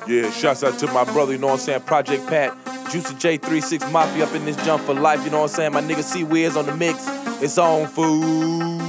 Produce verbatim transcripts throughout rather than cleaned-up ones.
Yeah, shouts out to my brother, you know what I'm saying, Project Pat, Juicy J thirty-six Mafia up in this jump for life, you know what I'm saying, my nigga C-Wiz on the mix, it's on food.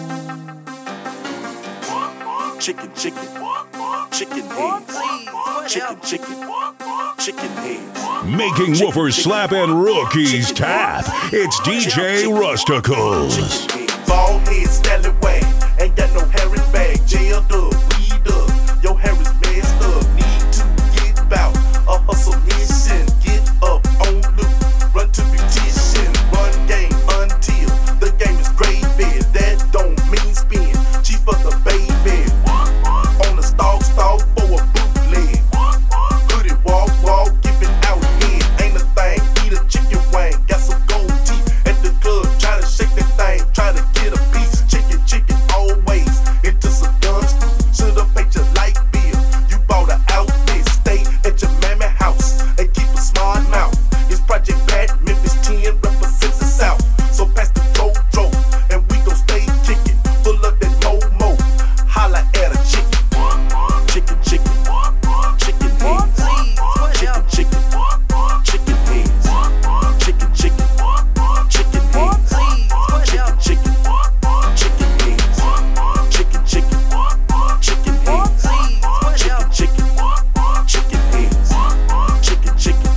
Chicken, chicken, chicken heads, chicken, chicken, chicken heads. Making woofers slap and rookies tap, it's D J Rusticles. Bald head, scallywag, ain't got no hair in bag, jailed up, weed up, your hair is messed up, need to get bout, a hustle mission, get up on loop, run to beautician, run game until the game is gravy, that don't mean spin, chief of the baby, on the stalk, stalk for a bootleg, put it walk, walk, give it out here, ain't a thing, eat a chicken wing, got some gold teeth at the club, try to shake that thing, try to get a piece, chicken, chicken, always, into some guns, should've paid your light bill, you bought an outfit, stay at your mammy house, and keep a smart mouth, it's Project Pat, Memphis ten, represents the South, so pass the Joe, and we gon' stay kicking, full of that mo-mo, holla at a chicken, chicken, chicken, chicken heads, chicken, chicken, chicken heads, chicken, chicken, chicken heads, chicken, chicken, chicken heads, chicken, chicken, chicken heads, chicken, chicken, chicken heads, chicken, chicken, chicken heads, chicken, chicken,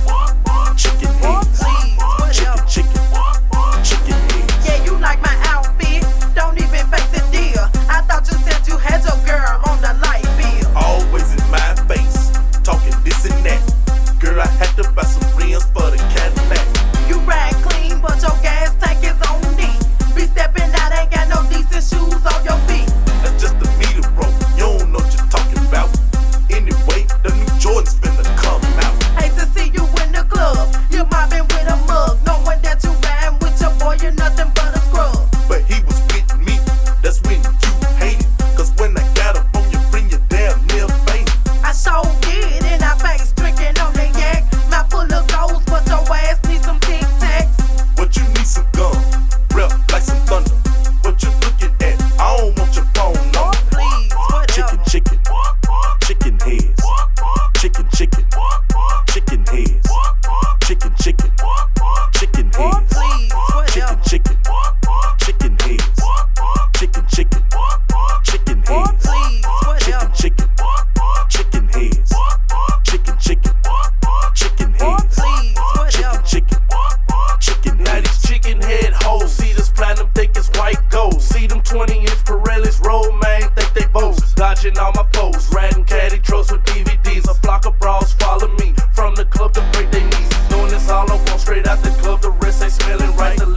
chicken heads. Yeah, you like my outfit, don't even face the deal. I thought you said you had your girl on the light bill. Always in my face, talking this and that. Girl, I had to buy some rims for the Cadillac. You ride clean, but your gas tank is on D. Be stepping out, ain't got no decent shoes on your feet. That's just the meter, bro. You don't know what you're talking about. Anyway, the new Jordans finna come out. Hate to see you in the club, you mobbing with a mug, knowing that you riding with your boy, you're nothing but a scrub. But he was with me, that's when you hated. Cause when I got up on you, bring you damn near fainted. I sure did in our face, drinking on the yak. Mouth full of goals, but your ass needs some Tic Tacs. But you need some gum, rep like some thunder. What you looking at? I don't want your phone, no. Please, Chicken, whatever. chicken, chicken heads, chicken, chicken, chicken heads, chicken, chicken, chicken heads, Please, chicken, whatever. chicken, chicken heads, chicken, chicken, chicken heads, Please, chicken, whatever. chicken, chicken heads, chicken, chicken, chicken heads, Please, whatever. chicken, chicken, chicken heads. Now these chicken head hoes see this platinum, think it's white gold. See them twenty inch Pirellis roll, man, think they bows. Dodging all my foes, riding caddy trucks with D V Ds. A flock of bras follow me from the club to break their knees. Doing this all I want straight out the club, the rest ain't smelling right. The